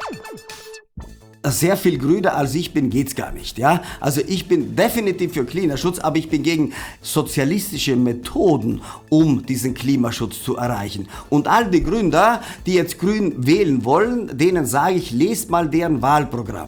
Sehr viel grüner als ich bin, geht's gar nicht, ja. Also ich bin definitiv für Klimaschutz, aber ich bin gegen sozialistische Methoden, um diesen Klimaschutz zu erreichen. Und all die Gründer, die jetzt grün wählen wollen, denen sage ich, lest mal deren Wahlprogramm.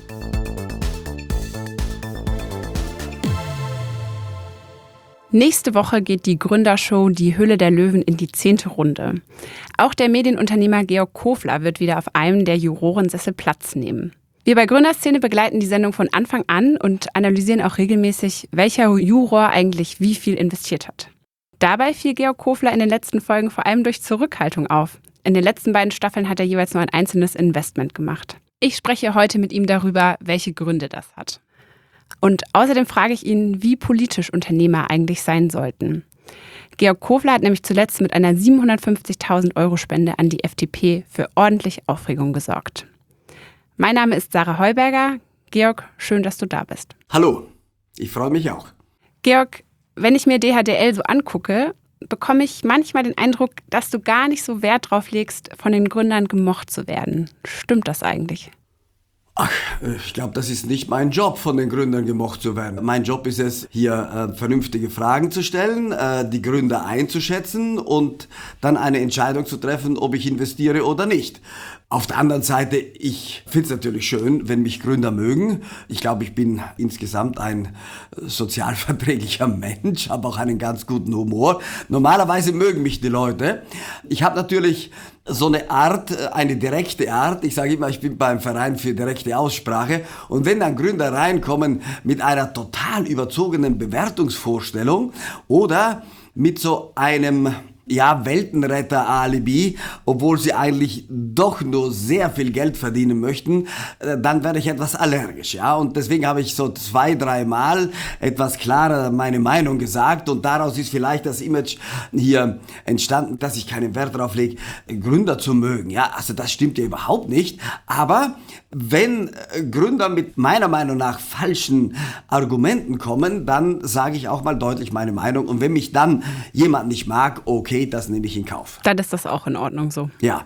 Nächste Woche geht die Gründershow Die Höhle der Löwen in die 10. Runde. Auch der Medienunternehmer Georg Kofler wird wieder auf einem der Jurorensessel Platz nehmen. Wir bei Gründerszene begleiten die Sendung von Anfang an und analysieren auch regelmäßig, welcher Juror eigentlich wie viel investiert hat. Dabei fiel Georg Kofler in den letzten Folgen vor allem durch Zurückhaltung auf. In den letzten beiden Staffeln hat er jeweils nur ein einzelnes Investment gemacht. Ich spreche heute mit ihm darüber, welche Gründe das hat. Und außerdem frage ich ihn, wie politisch Unternehmer eigentlich sein sollten. Georg Kofler hat nämlich zuletzt mit einer 750.000 € Spende an die FDP für ordentlich Aufregung gesorgt. Mein Name ist Sarah Heuberger. Georg, schön, dass du da bist. Hallo, ich freue mich auch. Georg, wenn ich mir DHDL so angucke, bekomme ich manchmal den Eindruck, dass du gar nicht so Wert drauf legst, von den Gründern gemocht zu werden. Stimmt das eigentlich? Ach, ich glaube, das ist nicht mein Job, von den Gründern gemocht zu werden. Mein Job ist es, hier vernünftige Fragen zu stellen, die Gründer einzuschätzen und dann eine Entscheidung zu treffen, ob ich investiere oder nicht. Auf der anderen Seite, ich finde es natürlich schön, wenn mich Gründer mögen. Ich glaube, ich bin insgesamt ein sozialverträglicher Mensch, habe auch einen ganz guten Humor. Normalerweise mögen mich die Leute. Ich habe natürlich so eine Art, eine direkte Art. Ich sage immer, ich bin beim Verein für direkte Aussprache. Und wenn dann Gründer reinkommen mit einer total überzogenen Bewertungsvorstellung oder mit so einem Weltenretter-Alibi, obwohl sie eigentlich doch nur sehr viel Geld verdienen möchten, dann werde ich etwas allergisch, ja. Und deswegen habe ich so 2-3 Mal etwas klarer meine Meinung gesagt und daraus ist vielleicht das Image hier entstanden, dass ich keinen Wert darauf lege, Gründer zu mögen, ja. Also das stimmt ja überhaupt nicht, aber wenn Gründer mit meiner Meinung nach falschen Argumenten kommen, dann sage ich auch mal deutlich meine Meinung und wenn mich dann jemand nicht mag, okay, das nehme ich in Kauf. Dann ist das auch in Ordnung so. Ja.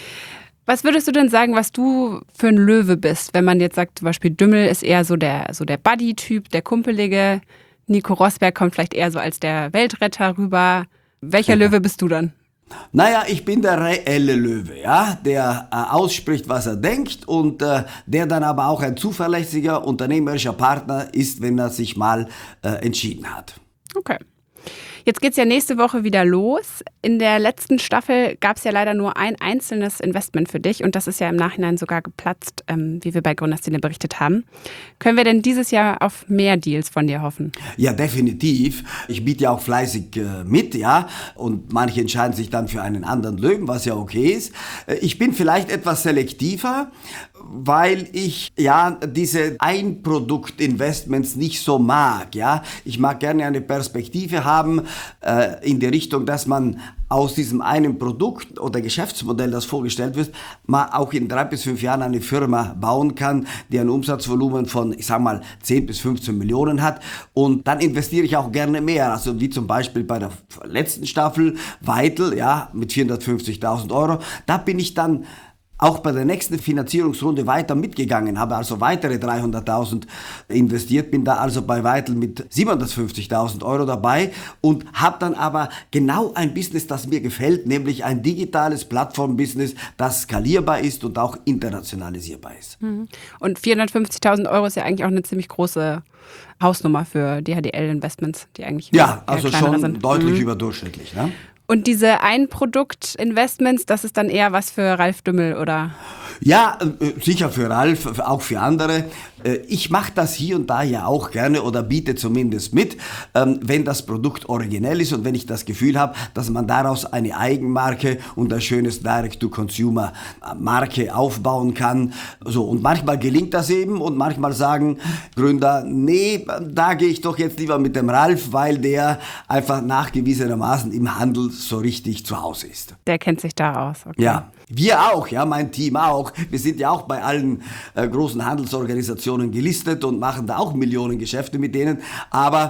Was würdest du denn sagen, was du für ein Löwe bist? Wenn man jetzt sagt, zum Beispiel Dümmel ist eher so der Buddy-Typ, der Kumpelige. Nico Rosberg kommt vielleicht eher so als der Weltretter rüber. Welcher Löwe bist du dann? Naja, ich bin der reelle Löwe, ja, der ausspricht, was er denkt und der dann aber auch ein zuverlässiger unternehmerischer Partner ist, wenn er sich mal entschieden hat. Okay. Jetzt geht's ja nächste Woche wieder los. In der letzten Staffel gab es ja leider nur ein einzelnes Investment für dich und das ist ja im Nachhinein sogar geplatzt, wie wir bei Gründerszene berichtet haben. Können wir denn dieses Jahr auf mehr Deals von dir hoffen? Ja, definitiv. Ich biete ja auch fleißig mit, ja, und manche entscheiden sich dann für einen anderen Löwen, was ja okay ist. Ich bin vielleicht etwas selektiver, weil ich ja diese Einprodukt-Investments nicht so mag, ja. Ich mag gerne eine Perspektive haben in die Richtung, dass man aus diesem einen Produkt oder Geschäftsmodell, das vorgestellt wird, mal auch in 3 bis 5 Jahren eine Firma bauen kann, die ein Umsatzvolumen von, ich sag mal, 10 bis 15 Millionen hat. Und dann investiere ich auch gerne mehr. Also wie zum Beispiel bei der letzten Staffel, Weitel, ja, mit 450.000 €. Da bin ich dann auch bei der nächsten Finanzierungsrunde weiter mitgegangen, habe also weitere 300.000 investiert, bin da also bei Weitel mit 750.000 € dabei und habe dann aber genau ein Business, das mir gefällt, nämlich ein digitales Plattform-Business, das skalierbar ist und auch internationalisierbar ist. Und 450.000 € ist ja eigentlich auch eine ziemlich große Hausnummer für DHDL-Investments, die eigentlich ja, also schon sind. Deutlich überdurchschnittlich, ne? Und diese Ein-Produkt-Investments, das ist dann eher was für Ralf Dümmel, oder? Ja, sicher für Ralf, auch für andere. Ich mache das hier und da ja auch gerne oder biete zumindest mit, wenn das Produkt originell ist und wenn ich das Gefühl habe, dass man daraus eine Eigenmarke und ein schönes Direct-to-Consumer-Marke aufbauen kann. So, und manchmal gelingt das eben und manchmal sagen Gründer, nee, da gehe ich doch jetzt lieber mit dem Ralf, weil der einfach nachgewiesenermaßen im Handel so richtig zu Hause ist. Der kennt sich da aus. Okay. Ja. Wir auch, ja, mein Team auch. Wir sind ja auch bei allen großen Handelsorganisationen gelistet und machen da auch Millionen Geschäfte mit denen. Aber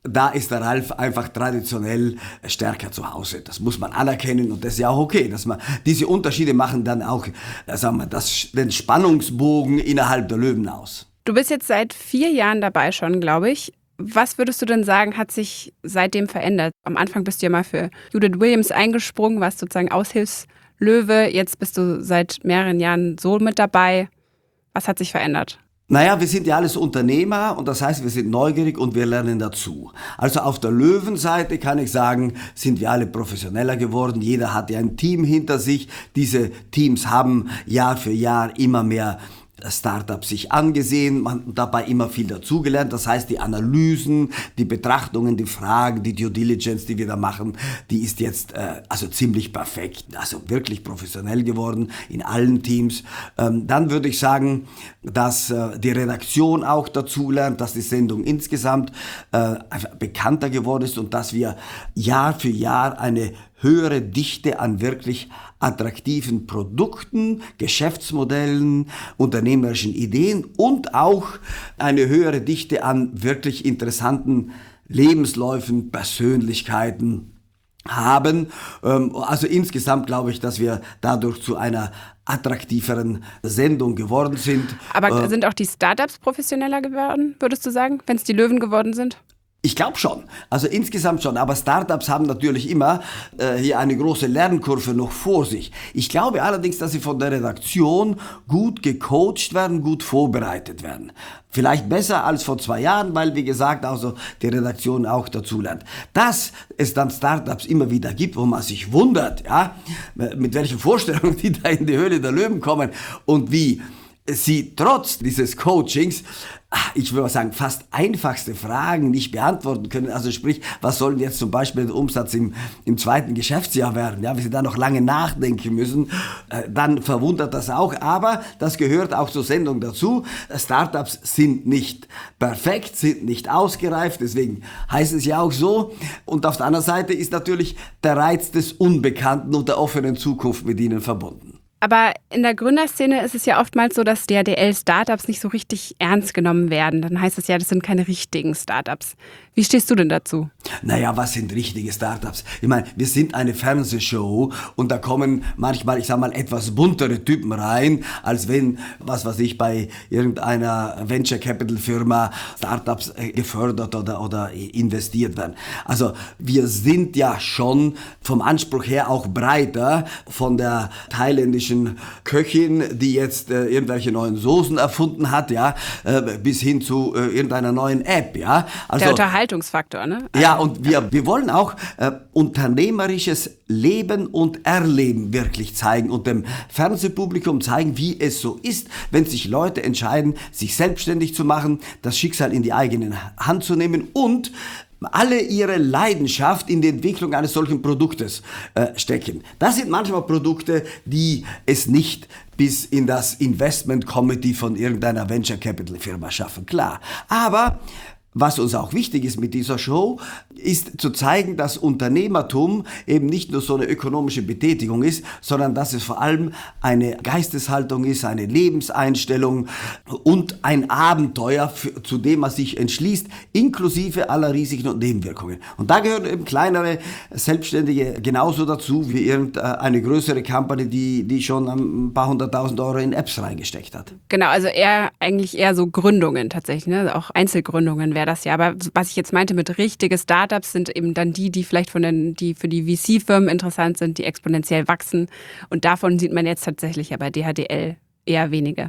da ist der Ralf einfach traditionell stärker zu Hause. Das muss man anerkennen und das ist ja auch okay, dass man diese Unterschiede machen dann auch, sagen wir, den Spannungsbogen innerhalb der Löwen aus. Du bist jetzt seit 4 Jahren dabei schon, glaube ich. Was würdest du denn sagen, hat sich seitdem verändert? Am Anfang bist du ja mal für Judith Williams eingesprungen, warst sozusagen Aushilfslöwe. Jetzt bist du seit mehreren Jahren so mit dabei. Was hat sich verändert? Naja, wir sind ja alles Unternehmer und das heißt, wir sind neugierig und wir lernen dazu. Also auf der Löwenseite kann ich sagen, sind wir alle professioneller geworden. Jeder hat ja ein Team hinter sich. Diese Teams haben Jahr für Jahr immer mehr Startups sich angesehen, man dabei immer viel dazugelernt. Das heißt, die Analysen, die Betrachtungen, die Fragen, die Due Diligence, die wir da machen, die ist jetzt also ziemlich perfekt, also wirklich professionell geworden in allen Teams. Dann würde ich sagen, dass die Redaktion auch dazulernt, dass die Sendung insgesamt einfach bekannter geworden ist und dass wir Jahr für Jahr eine höhere Dichte an wirklich attraktiven Produkten, Geschäftsmodellen, unternehmerischen Ideen und auch eine höhere Dichte an wirklich interessanten Lebensläufen, Persönlichkeiten haben. Also insgesamt glaube ich, dass wir dadurch zu einer attraktiveren Sendung geworden sind. Aber sind auch die Startups professioneller geworden, würdest du sagen, wenn es die Löwen geworden sind? Ich glaube schon, also insgesamt schon, aber Startups haben natürlich immer hier eine große Lernkurve noch vor sich. Ich glaube allerdings, dass sie von der Redaktion gut gecoacht werden, gut vorbereitet werden. Vielleicht besser als vor 2 Jahren, weil, wie gesagt, also die Redaktion auch dazu lernt. Dass es dann Startups immer wieder gibt, wo man sich wundert, ja, mit welchen Vorstellungen die da in die Höhle der Löwen kommen und wie sie trotz dieses Coachings, ich würde mal sagen, fast einfachste Fragen nicht beantworten können. Also sprich, was soll denn jetzt zum Beispiel der Umsatz im 2. Geschäftsjahr werden? Ja, wenn sie da noch lange nachdenken müssen, dann verwundert das auch. Aber das gehört auch zur Sendung dazu. Startups sind nicht perfekt, sind nicht ausgereift, deswegen heißt es ja auch so. Und auf der anderen Seite ist natürlich der Reiz des Unbekannten und der offenen Zukunft mit ihnen verbunden. Aber in der Gründerszene ist es ja oftmals so, dass DHDL-Startups nicht so richtig ernst genommen werden. Dann heißt es ja, das sind keine richtigen Startups. Wie stehst du denn dazu? Naja, was sind richtige Startups? Ich meine, wir sind eine Fernsehshow und da kommen manchmal, ich sag mal, etwas buntere Typen rein, als wenn, was weiß ich, bei irgendeiner Venture Capital Firma Startups gefördert oder investiert werden. Also wir sind ja schon vom Anspruch her auch breiter, von der thailändischen Köchin, die jetzt irgendwelche neuen Soßen erfunden hat, ja, bis hin zu irgendeiner neuen App, ja. Also, der Unterhaltungsfaktor, ne? Ja, und wir wollen auch unternehmerisches Leben und Erleben wirklich zeigen und dem Fernsehpublikum zeigen, wie es so ist, wenn sich Leute entscheiden, sich selbstständig zu machen, das Schicksal in die eigene Hand zu nehmen und alle ihre Leidenschaft in die Entwicklung eines solchen Produktes stecken. Das sind manchmal Produkte, die es nicht bis in das Investment Committee von irgendeiner Venture Capital Firma schaffen, klar. Aber was uns auch wichtig ist mit dieser Show, ist zu zeigen, dass Unternehmertum eben nicht nur so eine ökonomische Betätigung ist, sondern dass es vor allem eine Geisteshaltung ist, eine Lebenseinstellung und ein Abenteuer, zu dem man sich entschließt, inklusive aller Risiken und Nebenwirkungen. Und da gehören eben kleinere Selbstständige genauso dazu wie irgendeine größere Company, die schon ein paar 100.000 Euro in Apps reingesteckt hat. Genau, also eigentlich eher so Gründungen tatsächlich, ne? Auch Einzelgründungen wäre das ja. Aber was ich jetzt meinte mit richtige Startups sind eben dann die vielleicht die für die VC-Firmen interessant sind, die exponentiell wachsen. Und davon sieht man jetzt tatsächlich ja bei DHDL eher wenige.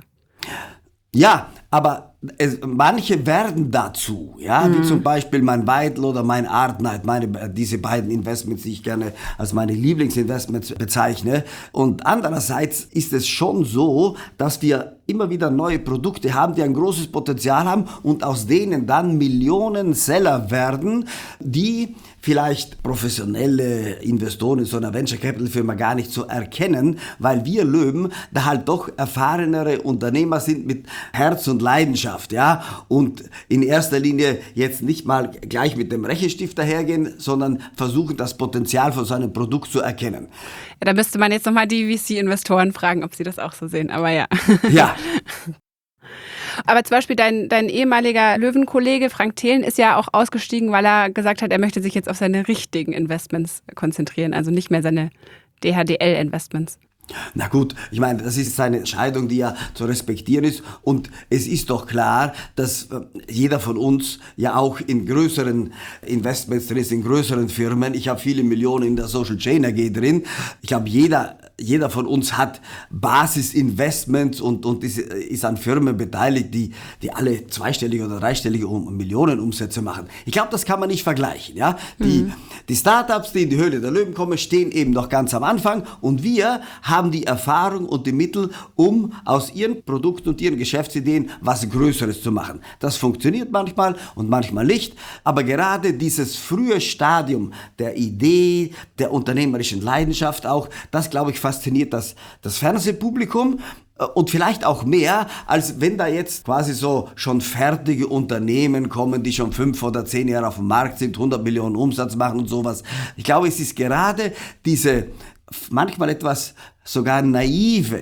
Ja, aber manche werden dazu, ja, wie zum Beispiel mein Weidl oder mein Artnight, diese beiden Investments, die ich gerne als meine Lieblingsinvestments bezeichne. Und andererseits ist es schon so, dass wir immer wieder neue Produkte haben, die ein großes Potenzial haben und aus denen dann Millionen Seller werden, die vielleicht professionelle Investoren in so einer Venture Capital Firma gar nicht so erkennen, weil wir Löwen da halt doch erfahrenere Unternehmer sind mit Herz und Leidenschaft, ja, und in erster Linie jetzt nicht mal gleich mit dem Rechenstift dahergehen, sondern versuchen, das Potenzial von so einem Produkt zu erkennen. Ja, da müsste man jetzt nochmal die VC-Investoren fragen, ob sie das auch so sehen, aber ja. Ja. Aber zum Beispiel dein ehemaliger Löwenkollege Frank Thelen ist ja auch ausgestiegen, weil er gesagt hat, er möchte sich jetzt auf seine richtigen Investments konzentrieren, also nicht mehr seine DHDL-Investments. Na gut, ich meine, das ist seine Entscheidung, die ja zu respektieren ist. Und es ist doch klar, dass jeder von uns ja auch in größeren Investments drin ist, in größeren Firmen. Ich habe viele Millionen in der Social Chain AG drin. Ich glaube, jeder von uns hat Basisinvestments und ist an Firmen beteiligt, die alle zweistellige oder dreistellige Millionen Umsätze machen. Ich glaube, das kann man nicht vergleichen. Ja? Die Startups, die in die Höhle der Löwen kommen, stehen eben noch ganz am Anfang und wir haben die Erfahrung und die Mittel, um aus ihren Produkten und ihren Geschäftsideen was Größeres zu machen. Das funktioniert manchmal und manchmal nicht, aber gerade dieses frühe Stadium der Idee, der unternehmerischen Leidenschaft auch, das, glaube ich, fasziniert das Fernsehpublikum. Und vielleicht auch mehr, als wenn da jetzt quasi so schon fertige Unternehmen kommen, die schon 5 oder 10 Jahre auf dem Markt sind, 100 Millionen Umsatz machen und sowas. Ich glaube, es ist gerade diese manchmal etwas sogar naive,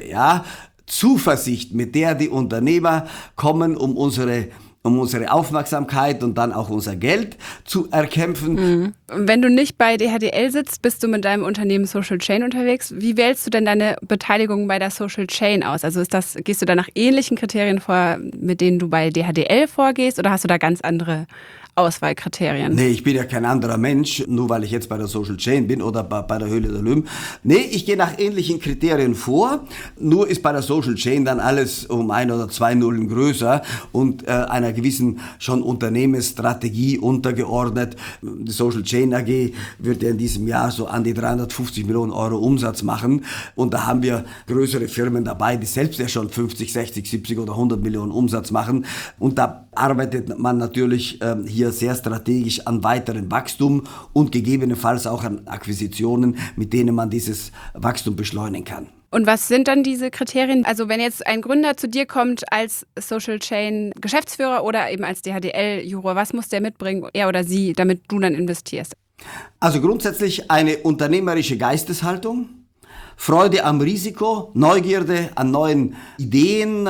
Zuversicht, mit der die Unternehmer kommen, um unsere Aufmerksamkeit und dann auch unser Geld zu erkämpfen. Wenn du nicht bei DHDL sitzt, bist du mit deinem Unternehmen Social Chain unterwegs. Wie wählst du denn deine Beteiligung bei der Social Chain aus? Also gehst du da nach ähnlichen Kriterien vor, mit denen du bei DHDL vorgehst, oder hast du da ganz andere Auswahlkriterien? Nee, ich bin ja kein anderer Mensch, nur weil ich jetzt bei der Social Chain bin oder bei der Höhle der Löwen. Nee, ich gehe nach ähnlichen Kriterien vor, nur ist bei der Social Chain dann alles um 1 oder 2 Nullen größer und einer gewissen schon Unternehmensstrategie untergeordnet. Die Social Chain AG wird ja in diesem Jahr so an die 350 Millionen Euro Umsatz machen und da haben wir größere Firmen dabei, die selbst ja schon 50, 60, 70 oder 100 Millionen Umsatz machen und da arbeitet man natürlich hier sehr strategisch an weiterem Wachstum und gegebenenfalls auch an Akquisitionen, mit denen man dieses Wachstum beschleunigen kann. Und was sind dann diese Kriterien? Also wenn jetzt ein Gründer zu dir kommt als Social Chain Geschäftsführer oder eben als DHDL-Juror, was muss der mitbringen, er oder sie, damit du dann investierst? Also grundsätzlich eine unternehmerische Geisteshaltung, Freude am Risiko, Neugierde an neuen Ideen,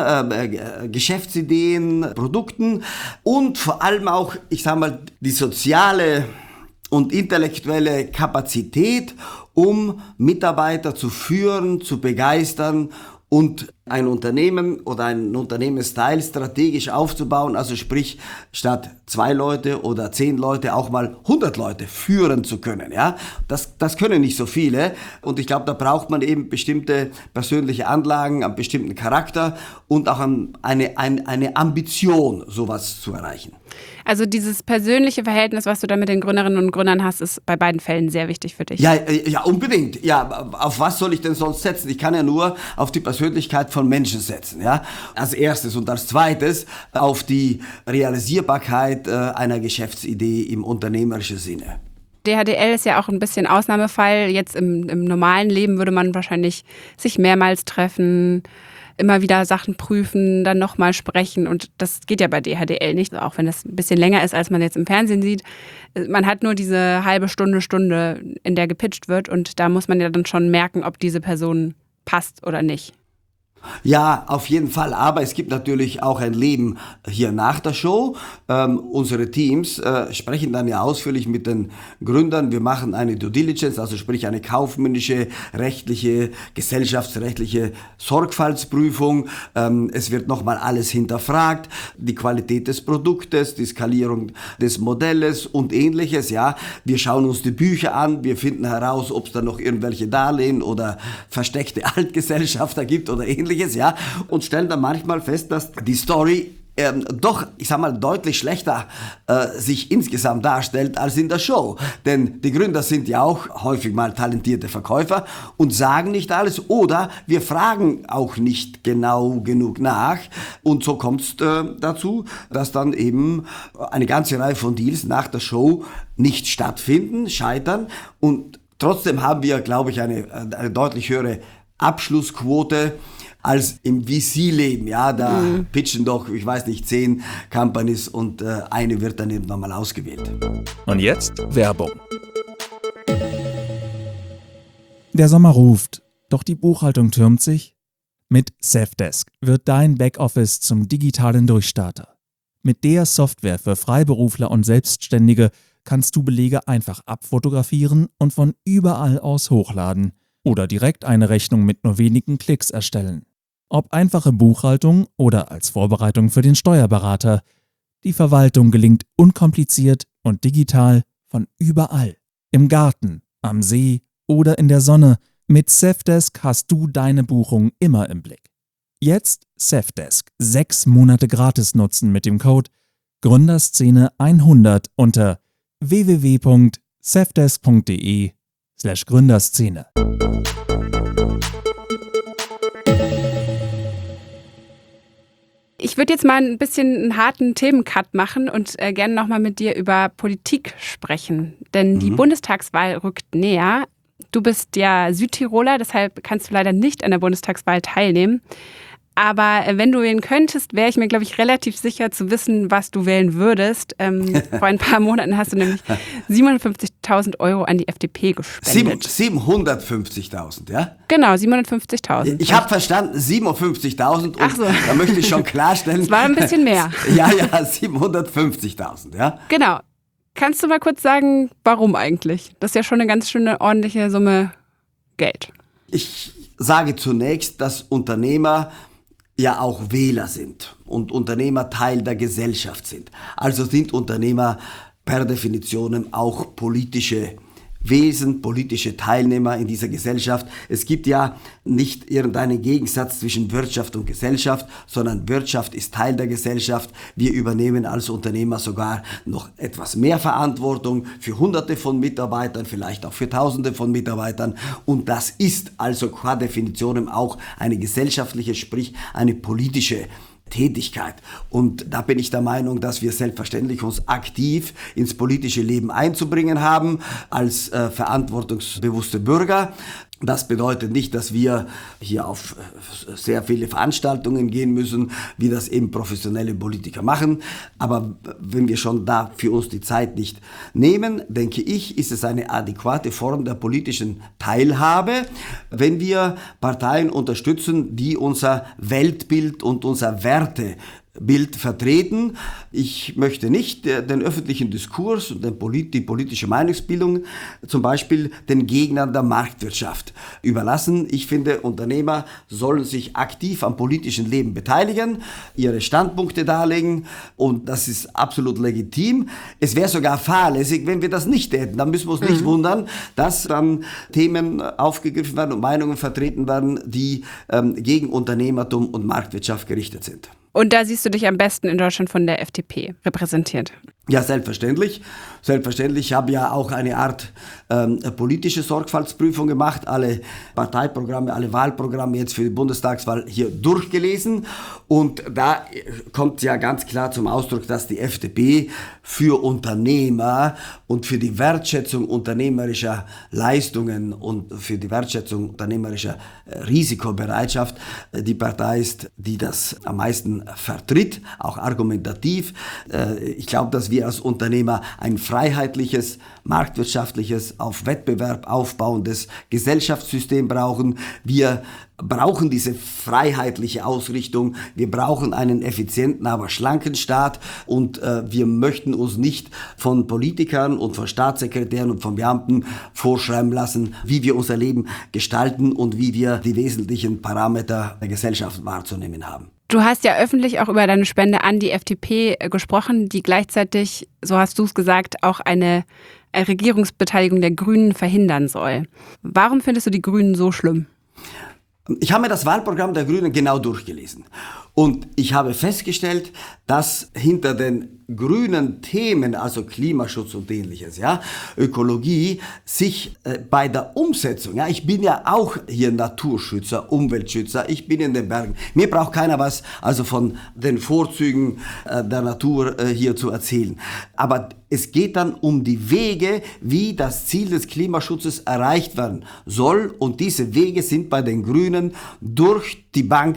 Geschäftsideen, Produkten und vor allem auch, ich sage mal, die soziale und intellektuelle Kapazität, um Mitarbeiter zu führen, zu begeistern und ein Unternehmen oder einen Unternehmensteil strategisch aufzubauen, also sprich statt 2 Leute oder 10 Leute auch mal 100 Leute führen zu können. Ja? Das können nicht so viele und ich glaube, da braucht man eben bestimmte persönliche Anlagen, einen bestimmten Charakter und auch eine Ambition, sowas zu erreichen. Also dieses persönliche Verhältnis, was du da mit den Gründerinnen und Gründern hast, ist bei beiden Fällen sehr wichtig für dich. Ja, unbedingt. Ja, auf was soll ich denn sonst setzen? Ich kann ja nur auf die Persönlichkeit von Menschen setzen. Ja? Als erstes und als zweites auf die Realisierbarkeit einer Geschäftsidee im unternehmerischen Sinne. DHDL ist ja auch ein bisschen Ausnahmefall. Jetzt im normalen Leben würde man wahrscheinlich sich mehrmals treffen, immer wieder Sachen prüfen, dann nochmal sprechen und das geht ja bei DHDL nicht, auch wenn das ein bisschen länger ist, als man jetzt im Fernsehen sieht. Man hat nur diese halbe Stunde, in der gepitcht wird und da muss man ja dann schon merken, ob diese Person passt oder nicht. Ja, auf jeden Fall. Aber es gibt natürlich auch ein Leben hier nach der Show. Unsere Teams sprechen dann ja ausführlich mit den Gründern. Wir machen eine Due Diligence, also sprich eine kaufmännische, rechtliche, gesellschaftsrechtliche Sorgfaltsprüfung. Es wird nochmal alles hinterfragt. Die Qualität des Produktes, die Skalierung des Modells und ähnliches. Ja, wir schauen uns die Bücher an. Wir finden heraus, ob es da noch irgendwelche Darlehen oder versteckte Altgesellschafter gibt oder ähnliches. Ja, und stellen dann manchmal fest, dass die Story doch, ich sag mal, deutlich schlechter sich insgesamt darstellt als in der Show. Denn die Gründer sind ja auch häufig mal talentierte Verkäufer und sagen nicht alles oder wir fragen auch nicht genau genug nach. Und so kommt es dazu, dass dann eben eine ganze Reihe von Deals nach der Show nicht stattfinden, scheitern. Und trotzdem haben wir, glaube ich, eine deutlich höhere Abschlussquote als im VC-Leben, ja, da pitchen doch, ich weiß nicht, 10 Companies und eine wird dann irgendwann mal ausgewählt. Und jetzt Werbung. Der Sommer ruft, doch die Buchhaltung türmt sich. Mit Safdesk wird dein Backoffice zum digitalen Durchstarter. Mit der Software für Freiberufler und Selbstständige kannst du Belege einfach abfotografieren und von überall aus hochladen oder direkt eine Rechnung mit nur wenigen Klicks erstellen. Ob einfache Buchhaltung oder als Vorbereitung für den Steuerberater, die Verwaltung gelingt unkompliziert und digital von überall. Im Garten, am See oder in der Sonne. Mit Safdesk hast du deine Buchung immer im Blick. Jetzt Safdesk 6 Monate gratis nutzen mit dem Code Gründerszene 100 unter www.safdesk.de/Gründerszene. Ich würde jetzt mal ein bisschen einen harten Themencut machen und gerne nochmal mit dir über Politik sprechen. Denn die Bundestagswahl rückt näher. Du bist ja Südtiroler, deshalb kannst du leider nicht an der Bundestagswahl teilnehmen. Aber wenn du wählen könntest, wäre ich mir, glaube ich, relativ sicher zu wissen, was du wählen würdest. Vor ein paar Monaten hast du nämlich 750.000 Euro an die FDP gespendet. 750.000, ja? Genau, 750.000. Ich habe verstanden, 57.000 und Ach so. Da möchte ich schon klarstellen. Es war ein bisschen mehr. Ja, 750.000, ja? Genau. Kannst du mal kurz sagen, warum eigentlich? Das ist ja schon eine ganz schöne, ordentliche Summe Geld. Ich sage zunächst, dass Unternehmer ja auch Wähler sind und Unternehmer Teil der Gesellschaft sind. Also sind Unternehmer per Definition auch politische Wesen, politische Teilnehmer in dieser Gesellschaft. Es gibt ja nicht irgendeinen Gegensatz zwischen Wirtschaft und Gesellschaft, sondern Wirtschaft ist Teil der Gesellschaft. Wir übernehmen als Unternehmer sogar noch etwas mehr Verantwortung für Hunderte von Mitarbeitern, vielleicht auch für Tausende von Mitarbeitern. Und das ist also qua Definition auch eine gesellschaftliche, sprich eine politische Tätigkeit. Und da bin ich der Meinung, dass wir selbstverständlich uns aktiv ins politische Leben einzubringen haben, als verantwortungsbewusste Bürger. Das bedeutet nicht, dass wir hier auf sehr viele Veranstaltungen gehen müssen, wie das eben professionelle Politiker machen. Aber wenn wir schon da für uns die Zeit nicht nehmen, denke ich, ist es eine adäquate Form der politischen Teilhabe, wenn wir Parteien unterstützen, die unser Weltbild und unser Wertebild vertreten. Ich möchte nicht den öffentlichen Diskurs und die politische Meinungsbildung zum Beispiel den Gegnern der Marktwirtschaft überlassen. Ich finde, Unternehmer sollen sich aktiv am politischen Leben beteiligen, ihre Standpunkte darlegen und das ist absolut legitim. Es wäre sogar fahrlässig, wenn wir das nicht täten. Dann müssen wir uns nicht wundern, dass dann Themen aufgegriffen werden und Meinungen vertreten werden, die gegen Unternehmertum und Marktwirtschaft gerichtet sind. Und da siehst du dich am besten in Deutschland von der FDP repräsentiert. Ja, selbstverständlich. Selbstverständlich. Ich habe ja auch eine Art politische Sorgfaltsprüfung gemacht, alle Parteiprogramme, alle Wahlprogramme jetzt für die Bundestagswahl hier durchgelesen. Und da kommt ja ganz klar zum Ausdruck, dass die FDP für Unternehmer und für die Wertschätzung unternehmerischer Leistungen und für die Wertschätzung unternehmerischer Risikobereitschaft die Partei ist, die das am meisten vertritt, auch argumentativ. Ich glaube, dass wir als Unternehmer ein freiheitliches, marktwirtschaftliches, auf Wettbewerb aufbauendes Gesellschaftssystem brauchen. Wir brauchen diese freiheitliche Ausrichtung. Wir brauchen einen effizienten, aber schlanken Staat und wir möchten uns nicht von Politikern und von Staatssekretären und von Beamten vorschreiben lassen, wie wir unser Leben gestalten und wie wir die wesentlichen Parameter der Gesellschaft wahrzunehmen haben. Du hast ja öffentlich auch über deine Spende an die FDP gesprochen, die gleichzeitig, so hast du es gesagt, auch eine Regierungsbeteiligung der Grünen verhindern soll. Warum findest du die Grünen so schlimm? Ich habe mir das Wahlprogramm der Grünen genau durchgelesen und ich habe festgestellt, dass hinter den grünen Themen, also Klimaschutz und ähnliches, ja, Ökologie, sich bei der Umsetzung, ja, ich bin ja auch hier Naturschützer, Umweltschützer, ich bin in den Bergen. Mir braucht keiner was also von den Vorzügen der Natur hier zu erzählen. Aber es geht dann um die Wege, wie das Ziel des Klimaschutzes erreicht werden soll. Und diese Wege sind bei den Grünen durch die Bank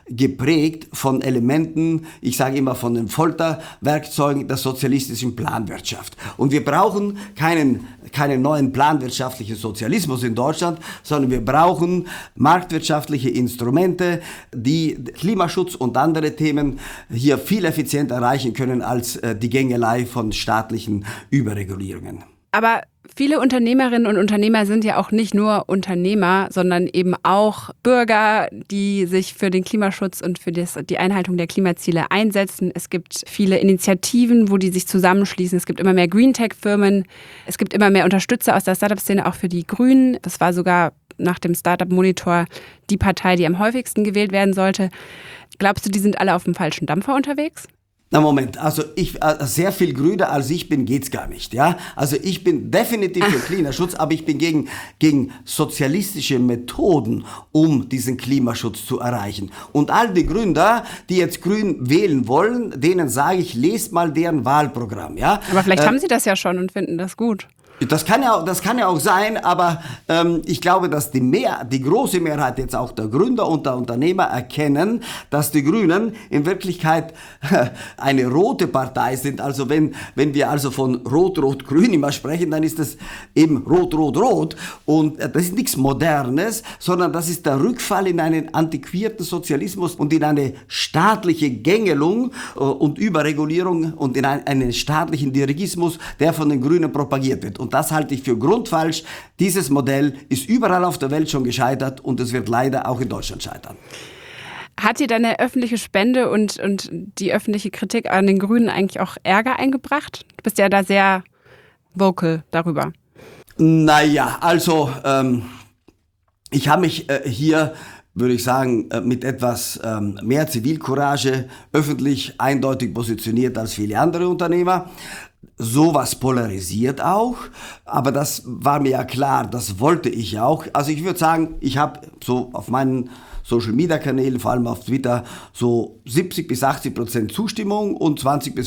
geprägt von Elementen, ich sage immer von den Folterwerkzeugen der sozialistischen Planwirtschaft. Und wir brauchen keinen neuen planwirtschaftlichen Sozialismus in Deutschland, sondern wir brauchen marktwirtschaftliche Instrumente, die Klimaschutz und andere Themen hier viel effizienter erreichen können als die Gängelei von staatlichen Überregulierungen. Aber viele Unternehmerinnen und Unternehmer sind ja auch nicht nur Unternehmer, sondern eben auch Bürger, die sich für den Klimaschutz und für die Einhaltung der Klimaziele einsetzen. Es gibt viele Initiativen, wo die sich zusammenschließen. Es gibt immer mehr Green-Tech-Firmen. Es gibt immer mehr Unterstützer aus der Startup-Szene, auch für die Grünen. Das war sogar nach dem Startup-Monitor die Partei, die am häufigsten gewählt werden sollte. Glaubst du, die sind alle auf dem falschen Dampfer unterwegs? Na Moment, also sehr viel grüner als ich bin, geht's gar nicht, ja. Also ich bin definitiv für Klimaschutz, aber ich bin gegen sozialistische Methoden, um diesen Klimaschutz zu erreichen. Und all die Gründer, die jetzt grün wählen wollen, denen sage ich, lest mal deren Wahlprogramm, ja. Aber vielleicht haben sie das ja schon und finden das gut. Das kann ja auch sein, aber ich glaube, dass die große Mehrheit jetzt auch der Gründer und der Unternehmer erkennen, dass die Grünen in Wirklichkeit eine rote Partei sind. Also wenn wir also von Rot-Rot-Grün immer sprechen, dann ist das eben Rot-Rot-Rot. Und das ist nichts Modernes, sondern das ist der Rückfall in einen antiquierten Sozialismus und in eine staatliche Gängelung und Überregulierung und in einen staatlichen Dirigismus, der von den Grünen propagiert wird. Und das halte ich für grundfalsch. Dieses Modell ist überall auf der Welt schon gescheitert und es wird leider auch in Deutschland scheitern. Hat dir deine öffentliche Spende und die öffentliche Kritik an den Grünen eigentlich auch Ärger eingebracht? Du bist ja da sehr vocal darüber. Naja, also ich habe mich hier, würde ich sagen, mit etwas mehr Zivilcourage öffentlich eindeutig positioniert als viele andere Unternehmer. Sowas polarisiert auch, aber das war mir ja klar, das wollte ich auch. Also ich würde sagen, ich habe so auf meinen Social-Media-Kanälen, vor allem auf Twitter, so 70-80% Zustimmung und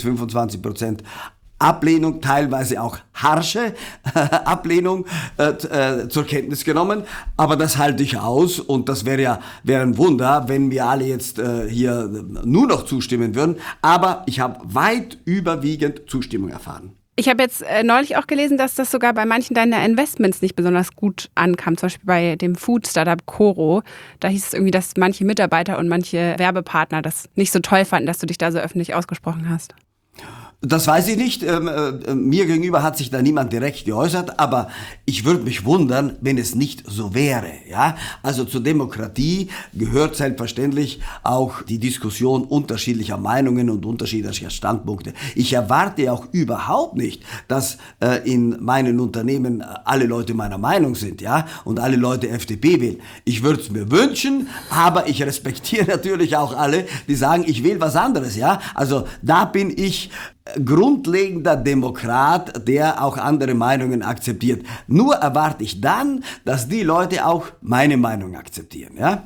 20-25% Ablehnung, teilweise auch harsche Ablehnung zur Kenntnis genommen. Aber das halte ich aus und das wäre ein Wunder, wenn wir alle jetzt hier nur noch zustimmen würden. Aber ich habe weit überwiegend Zustimmung erfahren. Ich habe jetzt neulich auch gelesen, dass das sogar bei manchen deiner Investments nicht besonders gut ankam. Zum Beispiel bei dem Food-Startup Coro. Da hieß es irgendwie, dass manche Mitarbeiter und manche Werbepartner das nicht so toll fanden, dass du dich da so öffentlich ausgesprochen hast. Das weiß ich nicht. Mir gegenüber hat sich da niemand direkt geäußert, aber ich würde mich wundern, wenn es nicht so wäre. Ja? Also zur Demokratie gehört selbstverständlich auch die Diskussion unterschiedlicher Meinungen und unterschiedlicher Standpunkte. Ich erwarte auch überhaupt nicht, dass in meinen Unternehmen alle Leute meiner Meinung sind, ja, und alle Leute FDP wählen. Ich würde es mir wünschen, aber ich respektiere natürlich auch alle, die sagen, ich will was anderes, ja. Also da bin ich grundlegender Demokrat, der auch andere Meinungen akzeptiert. Nur erwarte ich dann, dass die Leute auch meine Meinung akzeptieren, ja?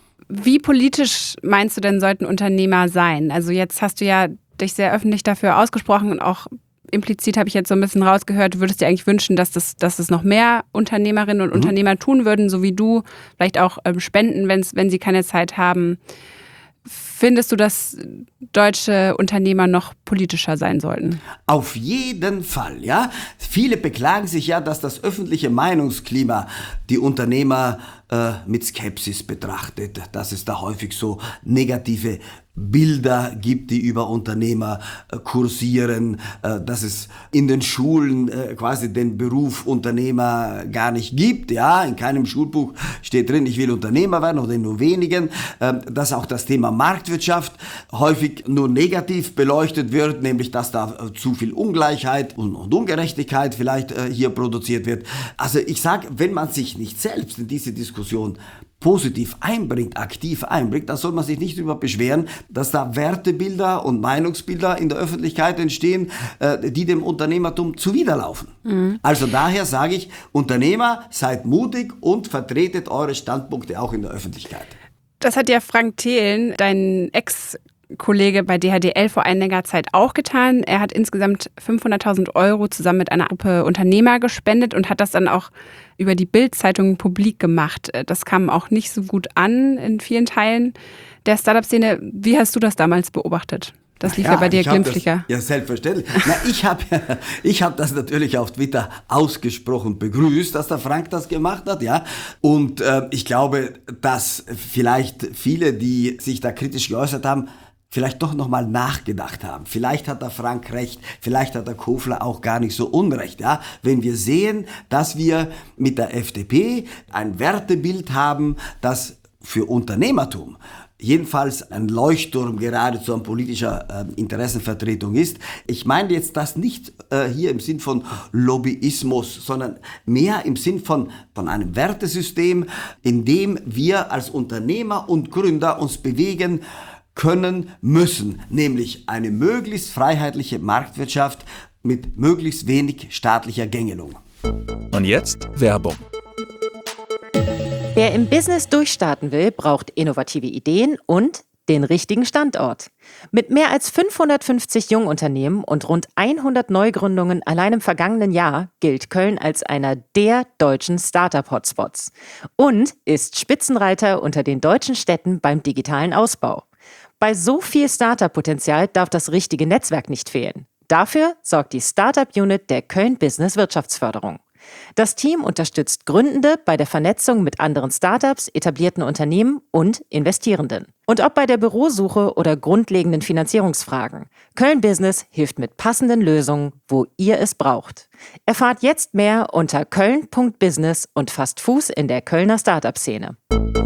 Wie politisch meinst du denn, sollten Unternehmer sein? Also jetzt hast du ja dich sehr öffentlich dafür ausgesprochen und auch implizit habe ich jetzt so ein bisschen rausgehört, du würdest dir eigentlich wünschen, dass es noch mehr Unternehmerinnen und Unternehmer tun würden, so wie du, vielleicht auch spenden, wenn sie keine Zeit haben. Findest du, dass deutsche Unternehmer noch politischer sein sollten? Auf jeden Fall, ja. Viele beklagen sich ja, dass das öffentliche Meinungsklima die Unternehmer mit Skepsis betrachtet, dass es da häufig so negative Bilder gibt, die über Unternehmer kursieren, dass es in den Schulen quasi den Beruf Unternehmer gar nicht gibt, ja, in keinem Schulbuch steht drin, ich will Unternehmer werden oder in nur wenigen, dass auch das Thema Marktwirtschaft häufig nur negativ beleuchtet wird, nämlich dass da zu viel Ungleichheit und Ungerechtigkeit vielleicht hier produziert wird. Also ich sage, wenn man sich nicht selbst in diese Diskussion positiv einbringt, aktiv einbringt, dann soll man sich nicht darüber beschweren, dass da Wertebilder und Meinungsbilder in der Öffentlichkeit entstehen, die dem Unternehmertum zuwiderlaufen. Also daher sage ich, Unternehmer, seid mutig und vertretet eure Standpunkte auch in der Öffentlichkeit. Das hat ja Frank Thelen, dein Kollege bei DHDL vor einiger Zeit auch getan. Er hat insgesamt 500.000 € zusammen mit einer Gruppe Unternehmer gespendet und hat das dann auch über die Bild-Zeitung publik gemacht. Das kam auch nicht so gut an in vielen Teilen der Startup-Szene. Wie hast du das damals beobachtet? Das lief ja bei dir glimpflicher. Ja, selbstverständlich. Ich hab das natürlich auf Twitter ausgesprochen begrüßt, dass der Frank das gemacht hat, ja. Und ich glaube, dass vielleicht viele, die sich da kritisch geäußert haben, vielleicht doch nochmal nachgedacht haben. Vielleicht hat der Frank recht, vielleicht hat der Kofler auch gar nicht so unrecht, ja. Wenn wir sehen, dass wir mit der FDP ein Wertebild haben, das für Unternehmertum jedenfalls ein Leuchtturm geradezu an politischer Interessenvertretung ist. Ich meine jetzt das nicht hier im Sinn von Lobbyismus, sondern mehr im Sinn von einem Wertesystem, in dem wir als Unternehmer und Gründer uns bewegen können müssen, nämlich eine möglichst freiheitliche Marktwirtschaft mit möglichst wenig staatlicher Gängelung. Und jetzt Werbung. Wer im Business durchstarten will, braucht innovative Ideen und den richtigen Standort. Mit mehr als 550 Jungunternehmen und rund 100 Neugründungen allein im vergangenen Jahr gilt Köln als einer der deutschen Startup-Hotspots und ist Spitzenreiter unter den deutschen Städten beim digitalen Ausbau. Bei so viel Startup-Potenzial darf das richtige Netzwerk nicht fehlen. Dafür sorgt die Startup-Unit der Köln Business Wirtschaftsförderung. Das Team unterstützt Gründende bei der Vernetzung mit anderen Startups, etablierten Unternehmen und Investierenden. Und ob bei der Bürosuche oder grundlegenden Finanzierungsfragen, Köln Business hilft mit passenden Lösungen, wo ihr es braucht. Erfahrt jetzt mehr unter köln.business und fasst Fuß in der Kölner Startup-Szene.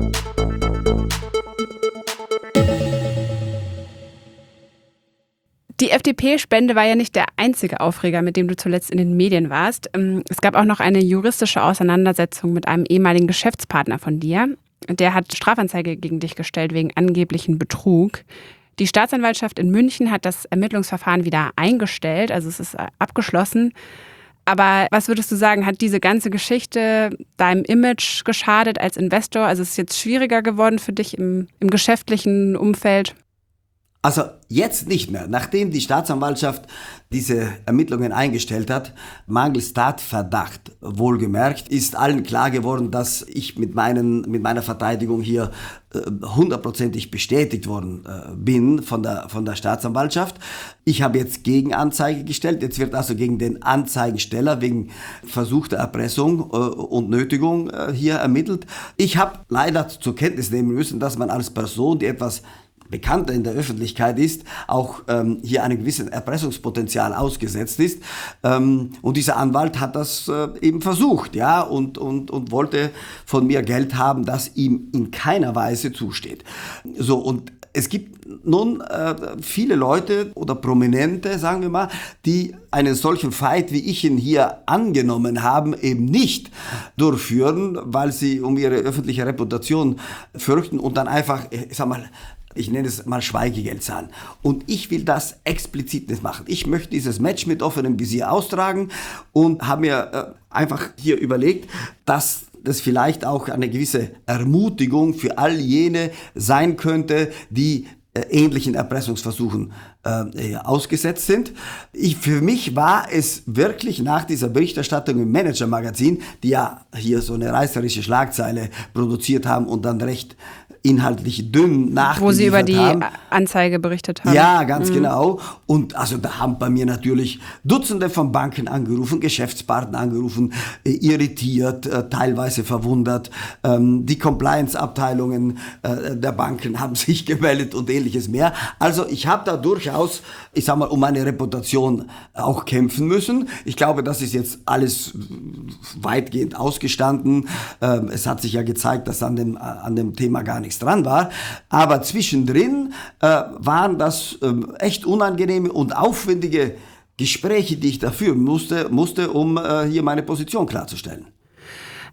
Die FDP-Spende war ja nicht der einzige Aufreger, mit dem du zuletzt in den Medien warst. Es gab auch noch eine juristische Auseinandersetzung mit einem ehemaligen Geschäftspartner von dir. Der hat Strafanzeige gegen dich gestellt wegen angeblichen Betrug. Die Staatsanwaltschaft in München hat das Ermittlungsverfahren wieder eingestellt, also es ist abgeschlossen. Aber was würdest du sagen, hat diese ganze Geschichte deinem Image geschadet als Investor? Also ist es jetzt schwieriger geworden für dich im geschäftlichen Umfeld? Also jetzt nicht mehr, nachdem die Staatsanwaltschaft diese Ermittlungen eingestellt hat, mangels Tatverdacht wohlgemerkt, ist allen klar geworden, dass ich mit meiner Verteidigung hier 100%ig bestätigt worden bin von der Staatsanwaltschaft. Ich habe jetzt Gegenanzeige gestellt, jetzt wird also gegen den Anzeigensteller wegen versuchter Erpressung und Nötigung hier ermittelt. Ich habe leider zur Kenntnis nehmen müssen, dass man als Person, die etwas bekannter in der Öffentlichkeit ist, auch hier einem gewissen Erpressungspotenzial ausgesetzt ist. Und dieser Anwalt hat das eben versucht, ja, und wollte von mir Geld haben, das ihm in keiner Weise zusteht. So, und es gibt nun viele Leute oder Prominente, sagen wir mal, die einen solchen Fight, wie ich ihn hier angenommen haben, eben nicht durchführen, weil sie um ihre öffentliche Reputation fürchten und dann einfach, ich nenne es mal Schweigegeld zahlen. Und ich will das explizit nicht machen. Ich möchte dieses Match mit offenem Visier austragen und habe mir einfach hier überlegt, dass das vielleicht auch eine gewisse Ermutigung für all jene sein könnte, die ähnlichen Erpressungsversuchen ausgesetzt sind. Für mich war es wirklich nach dieser Berichterstattung im Manager-Magazin, die ja hier so eine reißerische Schlagzeile produziert haben und dann recht inhaltlich dünn nachgeliefert haben. Wo sie über die Anzeige berichtet haben. Ja, ganz genau. Und also da haben bei mir natürlich Dutzende von Banken angerufen, Geschäftspartner angerufen, irritiert, teilweise verwundert. Die Compliance-Abteilungen der Banken haben sich gemeldet und ähnliches mehr. Also ich habe da durchaus, um meine Reputation auch kämpfen müssen. Ich glaube, das ist jetzt alles weitgehend ausgestanden. Es hat sich ja gezeigt, dass an dem Thema gar nichts dran war, aber zwischendrin waren das echt unangenehme und aufwendige Gespräche, die ich da führen musste, um hier meine Position klarzustellen.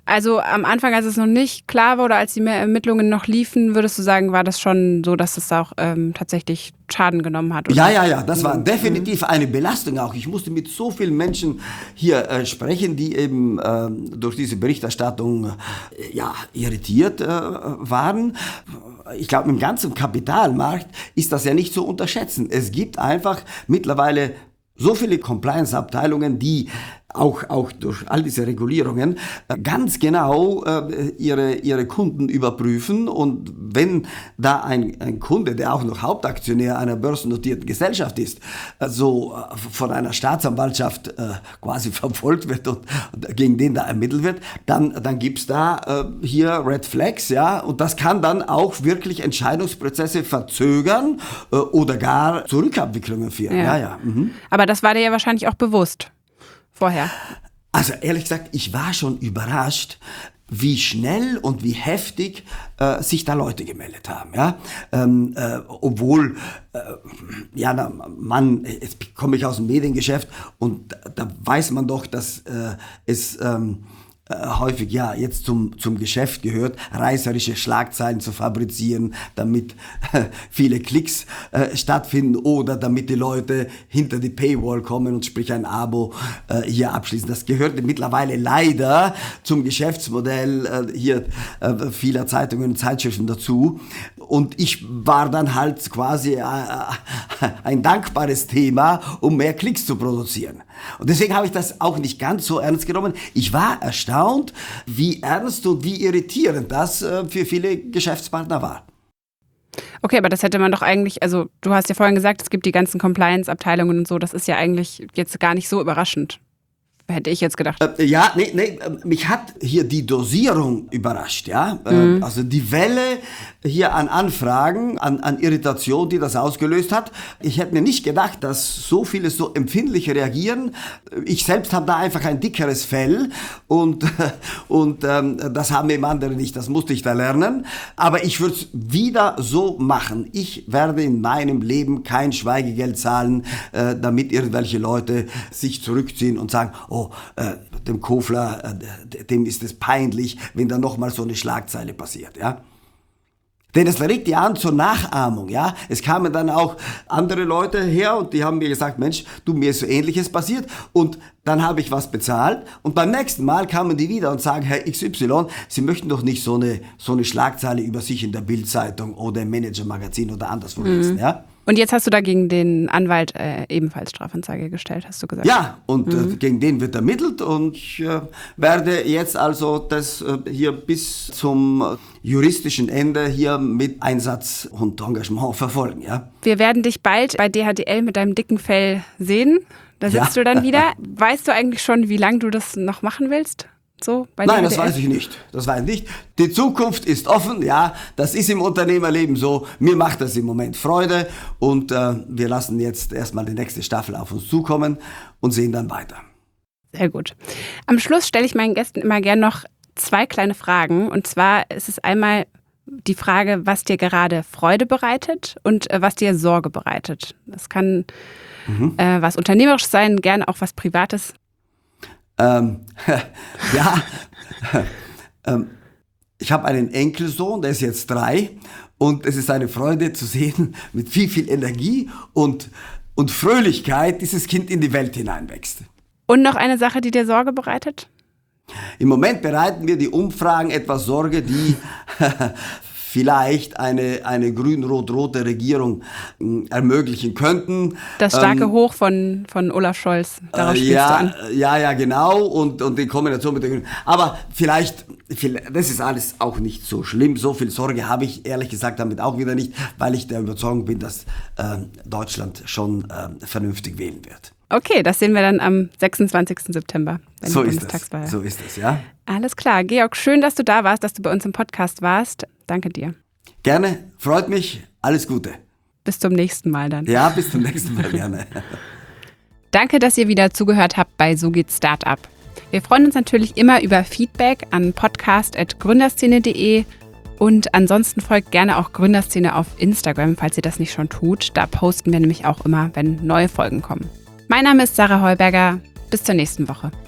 Also am Anfang, als es noch nicht klar war oder als die Ermittlungen noch liefen, würdest du sagen, war das schon so, dass es auch tatsächlich Schaden genommen hat? Oder? Ja, das war definitiv eine Belastung auch. Ich musste mit so vielen Menschen hier sprechen, die eben durch diese Berichterstattung irritiert waren. Ich glaube, im ganzen Kapitalmarkt ist das ja nicht zu unterschätzen. Es gibt einfach mittlerweile so viele Compliance-Abteilungen, die auch durch all diese Regulierungen ganz genau ihre Kunden überprüfen. Und wenn da ein Kunde, der auch noch Hauptaktionär einer börsennotierten Gesellschaft ist, von einer Staatsanwaltschaft quasi verfolgt wird und gegen den da ermittelt wird, dann gibt's da hier Red Flags, ja, und das kann dann auch wirklich Entscheidungsprozesse verzögern oder gar zu Rückabwicklungen führen. Ja. Mhm. Aber das war dir ja wahrscheinlich auch bewusst vorher. Also ehrlich gesagt, ich war schon überrascht, wie schnell und wie heftig sich da Leute gemeldet haben. Ja? Obwohl, jetzt komme ich aus dem Mediengeschäft und da weiß man doch, dass es häufig jetzt zum Geschäft gehört, reißerische Schlagzeilen zu fabrizieren, damit viele Klicks stattfinden oder damit die Leute hinter die Paywall kommen und sprich ein Abo hier abschließen. Das gehört mittlerweile leider zum Geschäftsmodell hier vieler Zeitungen und Zeitschriften dazu. Und ich war dann halt quasi ein dankbares Thema, um mehr Klicks zu produzieren. Und deswegen habe ich das auch nicht ganz so ernst genommen. Ich war erstaunt, wie ernst und wie irritierend das für viele Geschäftspartner war. Okay, aber das hätte man doch eigentlich, also du hast ja vorhin gesagt, es gibt die ganzen Compliance-Abteilungen und so, das ist ja eigentlich jetzt gar nicht so überraschend. Hätte ich jetzt gedacht. Mich hat hier die Dosierung überrascht, ja. Also die Welle hier an Anfragen, an Irritation, die das ausgelöst hat. Ich hätte mir nicht gedacht, dass so viele so empfindlich reagieren. Ich selbst habe da einfach ein dickeres Fell und das haben eben andere nicht. Das musste ich da lernen. Aber ich würde es wieder so machen. Ich werde in meinem Leben kein Schweigegeld zahlen, damit irgendwelche Leute sich zurückziehen und sagen, dem Kofler, dem ist es peinlich, wenn da nochmal so eine Schlagzeile passiert, ja. Denn es regt ja an zur Nachahmung, ja. Es kamen dann auch andere Leute her und die haben mir gesagt, Mensch, mir ist so Ähnliches passiert und dann habe ich was bezahlt und beim nächsten Mal kamen die wieder und sagen, Herr XY, Sie möchten doch nicht so eine Schlagzeile über sich in der Bild-Zeitung oder im Manager-Magazin oder anderswo lesen, ja. Und jetzt hast du da gegen den Anwalt ebenfalls Strafanzeige gestellt, hast du gesagt? Ja, und gegen den wird ermittelt und ich werde jetzt also das hier bis zum juristischen Ende hier mit Einsatz und Engagement verfolgen, ja. Wir werden dich bald bei DHDL mit deinem dicken Fell sehen. Da sitzt du dann wieder. Weißt du eigentlich schon, wie lange du das noch machen willst? So, bei Nein, das weiß ich nicht. Die Zukunft ist offen, ja, das ist im Unternehmerleben so. Mir macht das im Moment Freude und wir lassen jetzt erstmal die nächste Staffel auf uns zukommen und sehen dann weiter. Sehr gut. Am Schluss stelle ich meinen Gästen immer gern noch 2 kleine Fragen. Und zwar ist es einmal die Frage, was dir gerade Freude bereitet und was dir Sorge bereitet. Das kann was Unternehmerisches sein, gerne auch was Privates. Ich habe einen Enkelsohn, der ist jetzt 3 und es ist eine Freude zu sehen, mit viel Energie und Fröhlichkeit dieses Kind in die Welt hineinwächst. Und noch eine Sache, die dir Sorge bereitet? Im Moment bereiten mir die Umfragen etwas Sorge, die vielleicht eine grün-rot-rote Regierung ermöglichen könnten. Das starke Hoch von Olaf Scholz, darauf spielst du an. Ja, genau, und in Kombination mit den Grünen. Aber vielleicht, das ist alles auch nicht so schlimm. So viel Sorge habe ich ehrlich gesagt damit auch wieder nicht, weil ich der Überzeugung bin, dass Deutschland schon vernünftig wählen wird. Okay, das sehen wir dann am 26. September, bei der Bundestagswahl. So ist es, ja. Alles klar. Georg, schön, dass du da warst, dass du bei uns im Podcast warst. Danke dir. Gerne, freut mich. Alles Gute. Bis zum nächsten Mal dann. Ja, bis zum nächsten Mal, gerne. Danke, dass ihr wieder zugehört habt bei So geht Startup. Wir freuen uns natürlich immer über Feedback an podcast@gründerszene.de und ansonsten folgt gerne auch Gründerszene auf Instagram, falls ihr das nicht schon tut. Da posten wir nämlich auch immer, wenn neue Folgen kommen. Mein Name ist Sarah Heuberger. Bis zur nächsten Woche.